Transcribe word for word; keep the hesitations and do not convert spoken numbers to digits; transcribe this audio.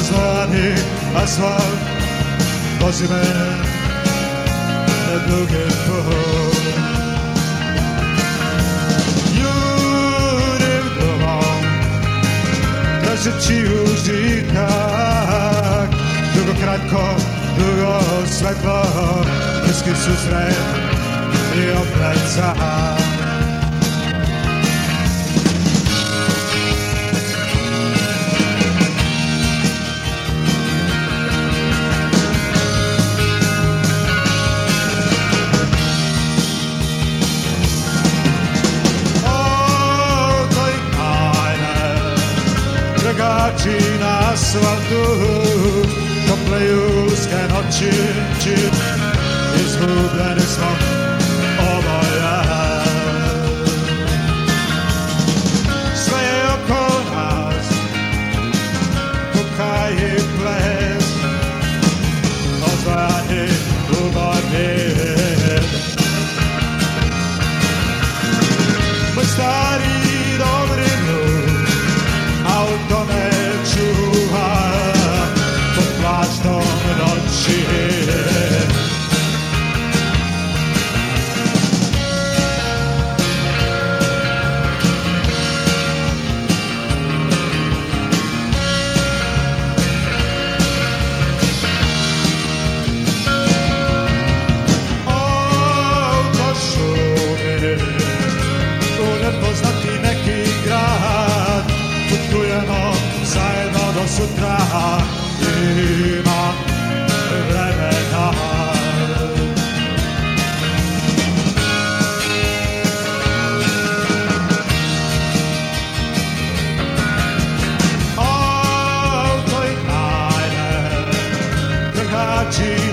Rozvojani asfalt vozi me na duge put. Jurim domov tražeći užitak, dugo kratko, dugo svetlo, bliski susret i opet sam. Tragači na asfaltu, tople julske noći, izgubljeni smo oboje. Sve je oko nas, kuka i ples, odvojani umorni. Moj stari dobri ljud, auto me čuva pod plaštom noći. Auto šumi u nepoznati neki grad, putujemo zajedno do sutra, ima vremena. Auto i tajne, trgači